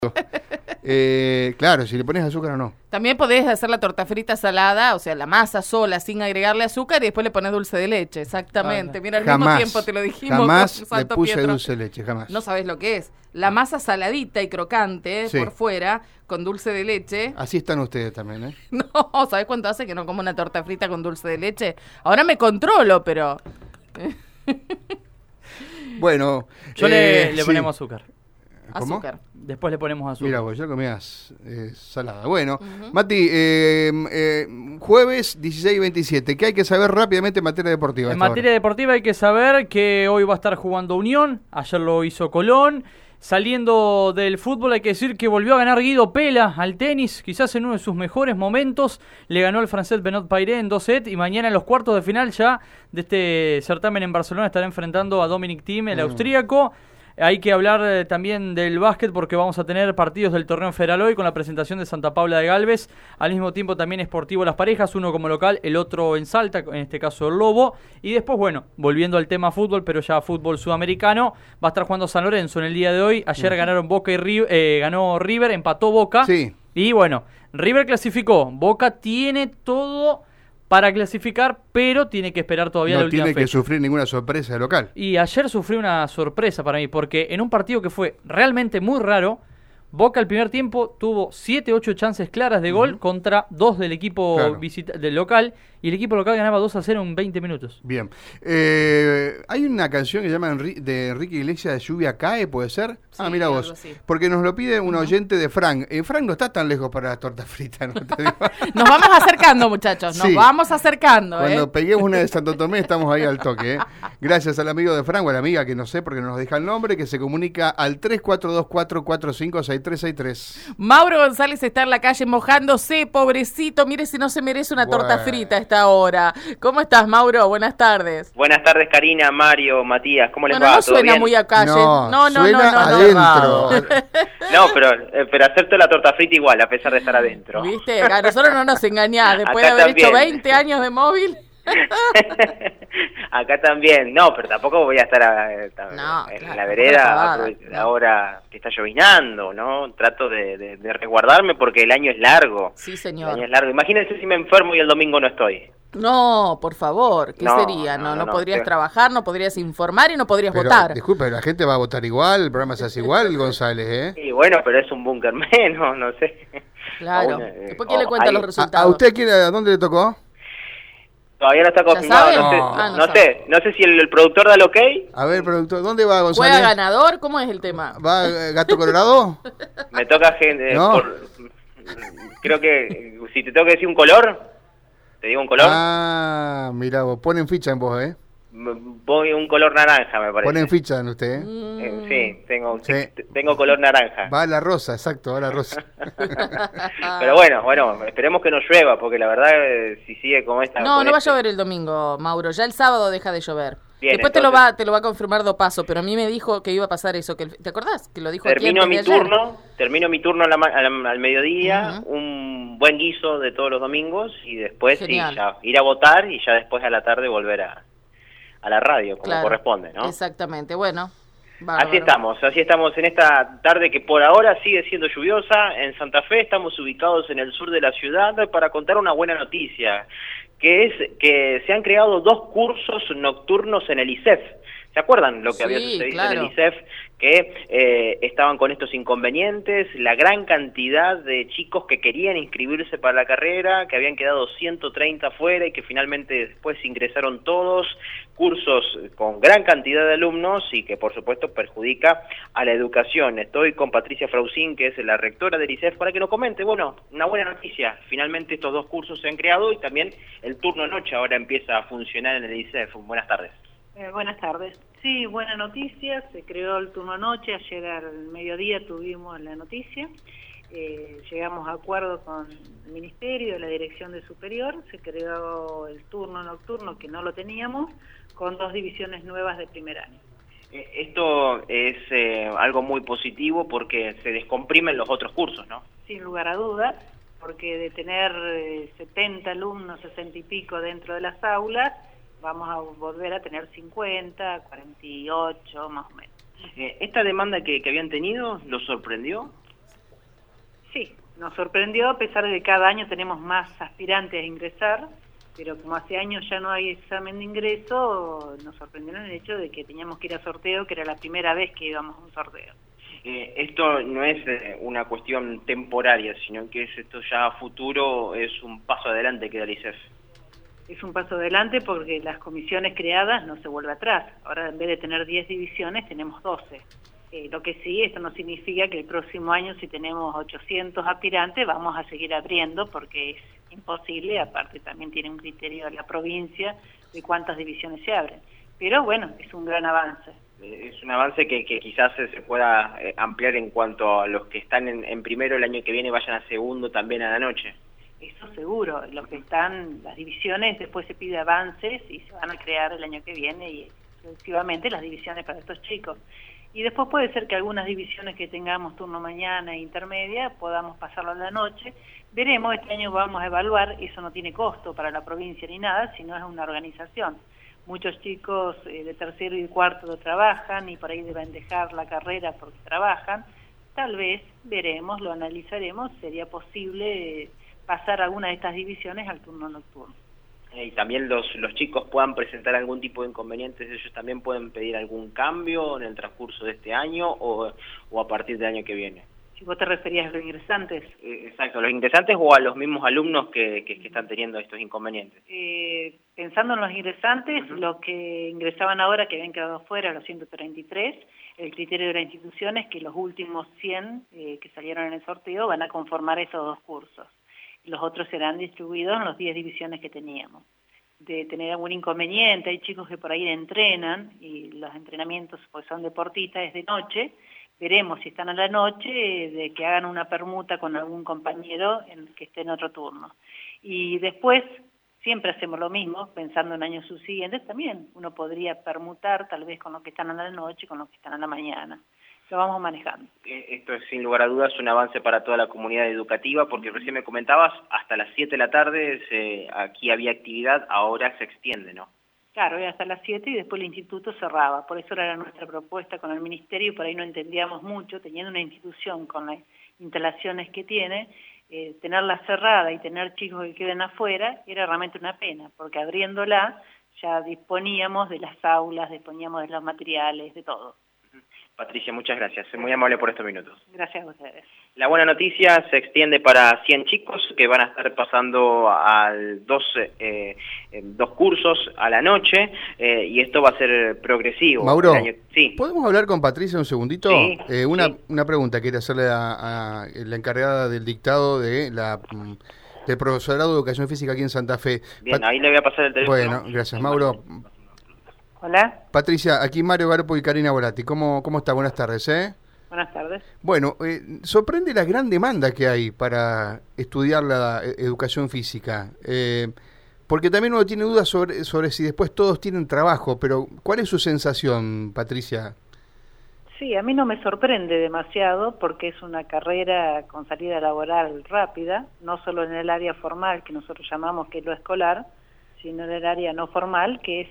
Claro, si le pones azúcar o no. También podés hacer la torta frita salada, o sea, la masa sola, sin agregarle azúcar, y después le pones dulce de leche, exactamente. Mira, al mismo tiempo te lo dijimos. Jamás con le puse Pietro. dulce de leche, jamás. No sabés lo que es. La masa saladita y crocante Sí. por fuera, con dulce de leche. Así están ustedes también, ¿eh? No, ¿sabés cuánto hace que no como una torta frita con dulce de leche? Ahora me controlo, pero... Bueno. Yo le sí. ponemos azúcar. ¿Cómo? Azúcar. Después le ponemos azúcar. Mira, vos ya comías salada. Bueno, Mati, jueves 16-27, ¿qué hay que saber rápidamente en materia deportiva? En materia deportiva hay que saber que hoy va a estar jugando Unión, ayer lo hizo Colón. Saliendo del fútbol hay que decir que volvió a ganar Guido Pela al tenis, quizás en uno de sus mejores momentos. Le ganó al francés Benoit Paire en 2 sets y mañana en los cuartos de final ya de este certamen en Barcelona estará enfrentando a Dominic Thiem, el austríaco. Hay que hablar también del básquet porque vamos a tener partidos del torneo federal hoy con la presentación de Santa Paula de Galvez. Al mismo tiempo también esportivo las parejas, uno como local, el otro en Salta, en este caso el Lobo. Y después, bueno, volviendo al tema fútbol, pero ya fútbol sudamericano, va a estar jugando San Lorenzo en el día de hoy. Ayer ganaron Boca y ganó River, empató Boca. Sí. Y bueno, River clasificó. Boca tiene todo para clasificar, pero tiene que esperar todavía la No última tiene que fecha. sufrir ninguna sorpresa de local. Y ayer sufrió una sorpresa para mí, porque en un partido que fue realmente muy raro, Boca al primer tiempo tuvo 7-8 chances claras de gol contra 2 del equipo del local, y el equipo local ganaba 2-0 en 20 minutos. Bien. Hay una canción que se llama de Enrique Iglesias, de Lluvia Cae, ¿puede ser? Sí, Mira algo vos. así. Porque nos lo pide un oyente de Frank. Frank no está tan lejos para las tortas fritas, ¿no? Te digo. Nos vamos acercando, muchachos, nos Sí. vamos acercando. Cuando peguemos una de Santo Tomé estamos ahí al toque. Gracias al amigo de Frank o a la amiga que no sé porque no nos deja el nombre, que se comunica al 3424456363. Mauro González está en la calle mojándose, pobrecito, mire si no se merece una torta Bueno. frita a esta hora. ¿Cómo estás, Mauro? Buenas tardes. Buenas tardes, Karina, Mario, Matías, ¿cómo les Bueno, va? no ¿Todo suena bien? muy a calle. No, suena adentro. No, pero hacerte la torta frita igual, a pesar de estar adentro. ¿Viste? A nosotros no nos engañás, después Acá de haber hecho también. 20 años de móvil. Acá también, no, pero tampoco voy a estar No, en claro, la vereda pavada, no. ahora que está llovinando, ¿no? Trato de resguardarme porque el año es largo. Sí, El señor. año es largo. Imagínense si me enfermo y el domingo no estoy. No, por favor, ¿qué No, sería? No no, podrías pero- trabajar, no podrías informar y no podrías Pero, votar. disculpe, la gente va a votar igual, el programa se hace igual, González, ¿eh? Y bueno, pero es un búnker menos, no sé. Claro. O Después, ¿quién le cuenta los resultados? ¿A usted a dónde le tocó? Todavía no está confirmado, sabe? no sé, No no sabe. sé, no sé si el productor da el ok. A ver, productor, ¿dónde va González? ¿Juega ganador? ¿Cómo es el tema? ¿Va Gato Colorado? Me toca gente, No. creo que si te tengo que decir un color, te digo un color, Ah, mira vos, ponen ficha en vos, ¿eh? voy un color naranja, me parece. Ponen ficha en usted, ¿eh? Sí, Sí. tengo color naranja. Va a la rosa, exacto, va a la rosa. Pero bueno, esperemos que no llueva, porque la verdad, si sigue como esta... No, con no va a este- llover el domingo, Mauro. Ya el sábado deja de llover. Bien, Después entonces- te lo va a confirmar Dopaso, pero a mí me dijo que iba a pasar eso. ¿Te acordás? Que lo dijo aquí Termino antes mi de ayer. termino mi turno al mediodía, un buen guiso de todos los domingos, y después sí, Genial. ya ir a votar, y ya después a la tarde volver a la radio, como Claro. corresponde, ¿no? Exactamente, bueno. Bárbaro. Así estamos en esta tarde que por ahora sigue siendo lluviosa. En Santa Fe estamos ubicados en el sur de la ciudad para contar una buena noticia, que es que se han creado 2 cursos nocturnos en el ISEF. ¿Se acuerdan lo que había Sí, sucedido claro. en el ISEF? Que estaban con estos inconvenientes, la gran cantidad de chicos que querían inscribirse para la carrera, que habían quedado 130 fuera y que finalmente después ingresaron todos, cursos con gran cantidad de alumnos y que por supuesto perjudica a la educación. Estoy con Patricia Frausín, que es la rectora del ISEF, para que nos comente, bueno, una buena noticia, finalmente estos 2 cursos se han creado y también el turno noche ahora empieza a funcionar en el ISEF. Buenas tardes. Buenas tardes. Sí, buena noticia, se creó el turno noche, ayer al mediodía tuvimos la noticia, llegamos a acuerdo con el Ministerio, la Dirección de Superior, se creó el turno nocturno que no lo teníamos, con 2 divisiones nuevas de primer año. Esto es algo muy positivo porque se descomprimen los otros cursos, ¿no? Sin lugar a dudas, porque de tener 70 alumnos, 60 y pico dentro de las aulas, vamos a volver a tener 50, 48 más o menos. ¿Esta demanda que habían tenido los sorprendió? Sí, nos sorprendió, a pesar de que cada año tenemos más aspirantes a ingresar, pero como hace años ya no hay examen de ingreso, nos sorprendió el hecho de que teníamos que ir a sorteo, que era la primera vez que íbamos a un sorteo. Esto no es una cuestión temporaria, sino que esto ya a futuro es un paso adelante que da el ISEF. Es un paso adelante porque las comisiones creadas no se vuelve atrás. Ahora, en vez de tener 10 divisiones, tenemos 12. Lo que sí, esto no significa que el próximo año, si tenemos 800 aspirantes, vamos a seguir abriendo, porque es imposible. Aparte, también tiene un criterio de la provincia de cuántas divisiones se abren. Pero bueno, es un gran avance. Es un avance que quizás se pueda ampliar en cuanto a los que están en primero el año que viene vayan a segundo también a la noche. Eso seguro, los que están, las divisiones, después se pide avances y se van a crear el año que viene y sucesivamente las divisiones para estos chicos. Y después puede ser que algunas divisiones que tengamos turno mañana e intermedia podamos pasarlo a la noche. Veremos, este año vamos a evaluar, eso no tiene costo para la provincia ni nada, sino es una organización. Muchos chicos de tercero y cuarto lo trabajan y por ahí deben dejar la carrera porque trabajan. Tal vez, veremos, lo analizaremos, sería posible pasar alguna de estas divisiones al turno nocturno. Y también los chicos puedan presentar algún tipo de inconvenientes, ellos también pueden pedir algún cambio en el transcurso de este año o a partir del año que viene. Si vos te referías a los ingresantes. Exacto, a los ingresantes o a los mismos alumnos que están teniendo estos inconvenientes. Pensando en los ingresantes, los que ingresaban ahora, que habían quedado fuera, los 133, el criterio de la institución es que los últimos 100 que salieron en el sorteo van a conformar esos 2 cursos. Los otros serán distribuidos en las 10 divisiones que teníamos. De tener algún inconveniente, hay chicos que por ahí entrenan y los entrenamientos, pues son deportistas, es de noche. Veremos si están a la noche, de que hagan una permuta con algún compañero que esté en otro turno. Y después, siempre hacemos lo mismo, pensando en años subsiguientes, también uno podría permutar tal vez con los que están a la noche, con los que están a la mañana. Lo vamos manejando. Esto es sin lugar a dudas un avance para toda la comunidad educativa, porque recién me comentabas, hasta las 7 de la tarde aquí había actividad, ahora se extiende, ¿no? Claro, era hasta las 7 y después el instituto cerraba, por eso era nuestra propuesta con el ministerio, por ahí no entendíamos mucho, teniendo una institución con las instalaciones que tiene, tenerla cerrada y tener chicos que queden afuera era realmente una pena, porque abriéndola ya disponíamos de las aulas, disponíamos de los materiales, de todo. Patricia, muchas gracias. Muy amable por estos minutos. Gracias a ustedes. La buena noticia se extiende para 100 chicos que van a estar pasando al dos cursos a la noche y esto va a ser progresivo. Mauro, sí. ¿Podemos hablar con Patricia un segundito? Sí, una pregunta que quiere hacerle a la encargada del dictado del profesorado de Educación Física aquí en Santa Fe. Bien, ahí le voy a pasar el teléfono. Bueno, gracias, Mauro. Hola. Patricia, aquí Mario Garpo y Karina Volati. ¿Cómo está? Buenas tardes, Buenas tardes. Bueno, sorprende la gran demanda que hay para estudiar la educación física, porque también uno tiene dudas sobre si después todos tienen trabajo, pero ¿cuál es su sensación, Patricia? Sí, a mí no me sorprende demasiado porque es una carrera con salida laboral rápida, no solo en el área formal, que nosotros llamamos que es lo escolar, sino en el área no formal, que es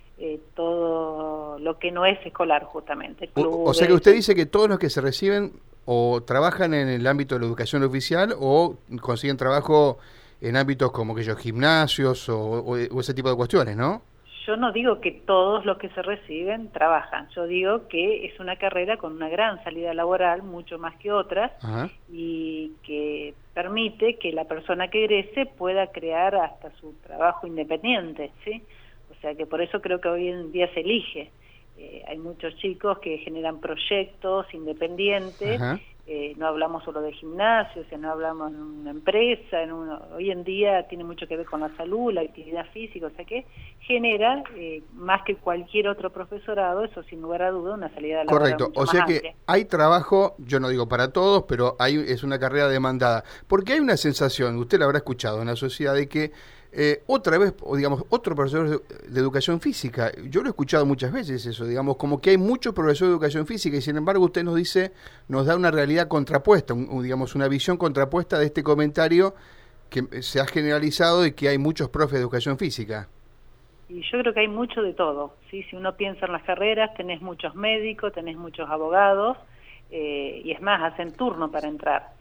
todo lo que no es escolar justamente. O sea que usted dice que todos los que se reciben o trabajan en el ámbito de la educación oficial o consiguen trabajo en ámbitos como aquellos gimnasios o ese tipo de cuestiones, ¿no? Yo no digo que todos los que se reciben trabajan, yo digo que es una carrera con una gran salida laboral, mucho más que otras, Ajá. Y que permite que la persona que egrese pueda crear hasta su trabajo independiente, ¿sí? O sea que por eso creo que hoy en día se elige. Hay muchos chicos que generan proyectos independientes, no hablamos solo de gimnasios, no hablamos en una empresa, hoy en día tiene mucho que ver con la salud, la actividad física, o sea que genera, más que cualquier otro profesorado, eso sin lugar a duda, una salida laboral. Correcto, o sea que amplia. Hay trabajo, yo no digo para todos, pero es una carrera demandada, porque hay una sensación, usted la habrá escuchado en la sociedad, de que otra vez, o digamos, otro profesor de educación física, yo lo he escuchado muchas veces eso, digamos, como que hay muchos profesores de educación física y sin embargo usted nos da una realidad contrapuesta, digamos, una visión contrapuesta de este comentario que se ha generalizado y que hay muchos profes de educación física. Y yo creo que hay mucho de todo, ¿sí? Si uno piensa en las carreras, tenés muchos médicos, tenés muchos abogados, y es más, hacen turno para entrar.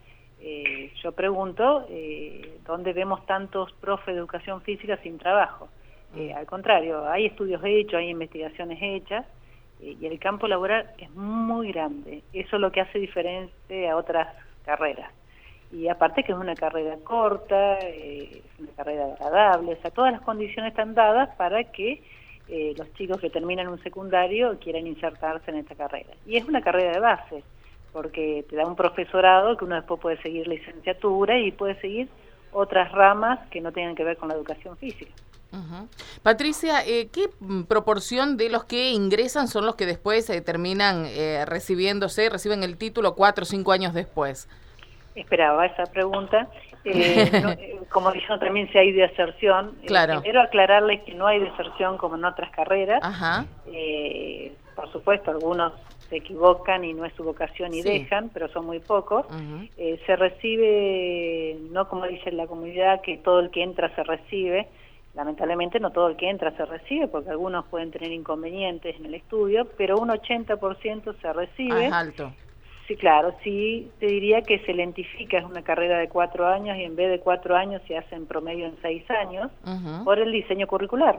Yo pregunto, ¿dónde vemos tantos profes de educación física sin trabajo? Al contrario, hay estudios hechos, hay investigaciones hechas, y el campo laboral es muy grande. Eso es lo que hace diferente a otras carreras. Y aparte que es una carrera corta, es una carrera agradable, o sea, todas las condiciones están dadas para que los chicos que terminan un secundario quieran insertarse en esta carrera. Y es una carrera de base, porque te da un profesorado que uno después puede seguir licenciatura y puede seguir otras ramas que no tengan que ver con la educación física. Patricia, ¿qué proporción de los que ingresan son los que después terminan reciben el título 4 o 5 años después? Esperaba esa pregunta. Como dijeron también, si hay deserción. Claro. Primero aclararles que no hay deserción como en otras carreras. Ajá. Por supuesto, algunos se equivocan y no es su vocación y dejan, pero son muy pocos. Se recibe, no como dice la comunidad, que todo el que entra se recibe. Lamentablemente no todo el que entra se recibe, porque algunos pueden tener inconvenientes en el estudio, pero un 80% se recibe. Es alto. Sí, claro, sí, te diría que se lentifica, es una carrera de 4 años y en vez de 4 años se hace en promedio en 6 años, por el diseño curricular,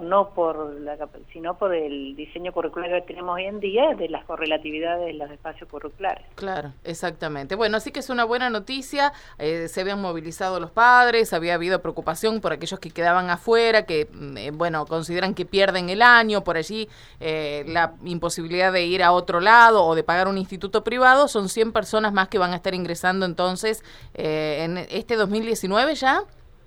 sino por el diseño curricular que tenemos hoy en día de las correlatividades de los espacios curriculares. Claro, exactamente. Bueno, así que es una buena noticia, se habían movilizado los padres, había habido preocupación por aquellos que quedaban afuera, que, consideran que pierden el año, por allí la imposibilidad de ir a otro lado o de pagar un instituto privado. Son 100 personas más que van a estar ingresando entonces en este 2019 ya.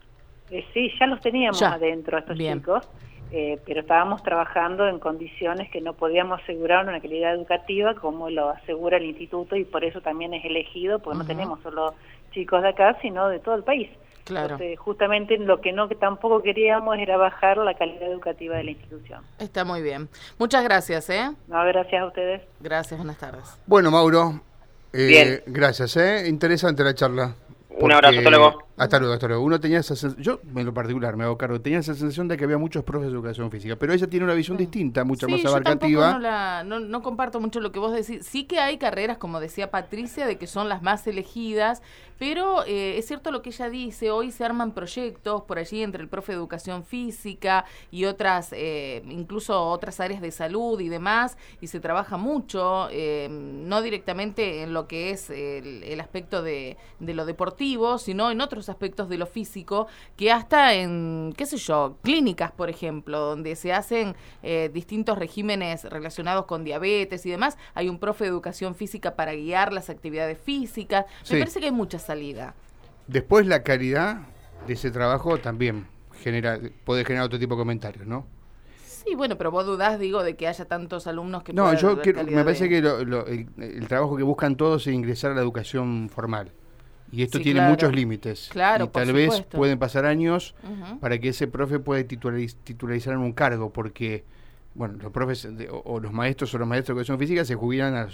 Sí, ya los teníamos adentro estos chicos, pero estábamos trabajando en condiciones que no podíamos asegurar una calidad educativa como lo asegura el instituto, y por eso también es elegido, porque no tenemos solo chicos de acá, sino de todo el país. Claro. Entonces, justamente lo que tampoco queríamos era bajar la calidad educativa de la institución. Está muy bien. Muchas gracias, No, gracias a ustedes. Gracias, buenas tardes. Bueno, Mauro, bien. Gracias, interesante la charla. Un abrazo, hasta luego. Hasta luego. Uno tenía esa sensación, yo en lo particular me hago cargo, tenía esa sensación de que había muchos profes de educación física, pero ella tiene una visión distinta, mucho más abarcativa. Yo no comparto mucho lo que vos decís. Sí que hay carreras, como decía Patricia, de que son las más elegidas, pero es cierto lo que ella dice, hoy se arman proyectos por allí entre el profe de educación física y otras, incluso otras áreas de salud y demás, y se trabaja mucho, no directamente en lo que es el aspecto de lo deportivo, sino en otros aspectos de lo físico, que hasta en, clínicas, por ejemplo, donde se hacen distintos regímenes relacionados con diabetes y demás, hay un profe de educación física para guiar las actividades físicas. Me parece que hay mucha salida. Después la calidad de ese trabajo también puede generar otro tipo de comentarios, ¿no? Sí, bueno, pero vos dudás, de que haya tantos alumnos que no, me parece que el trabajo que buscan todos es ingresar a la educación formal. Y esto tiene muchos límites. Claro, y tal vez pueden pasar años para que ese profe pueda titularizar en un cargo, porque los profes o los maestros de educación física se jubilan a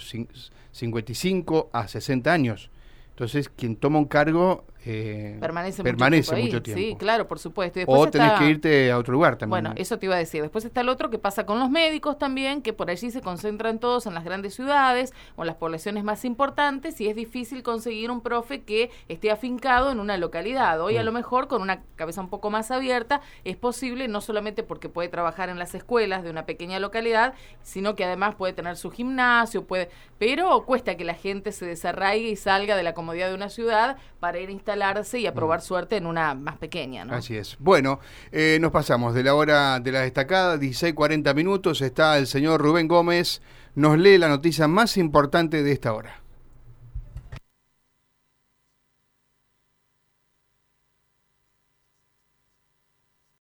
55 a 60 años. Entonces, quien toma un cargo permanece mucho tiempo. Sí, claro, por supuesto. Y después tenés que irte a otro lugar también. Bueno, eso te iba a decir. Después está el otro que pasa con los médicos también, que por allí se concentran todos en las grandes ciudades o en las poblaciones más importantes, y es difícil conseguir un profe que esté afincado en una localidad. Hoy a lo mejor con una cabeza un poco más abierta es posible, no solamente porque puede trabajar en las escuelas de una pequeña localidad, sino que además puede tener su gimnasio, pero cuesta que la gente se desarraigue y salga de la comodidad de una ciudad para ir a instalarse y a probar suerte en una más pequeña, ¿no? Así es. Bueno, nos pasamos de la hora de la destacada, 16:40 minutos, está el señor Rubén Gómez, nos lee la noticia más importante de esta hora.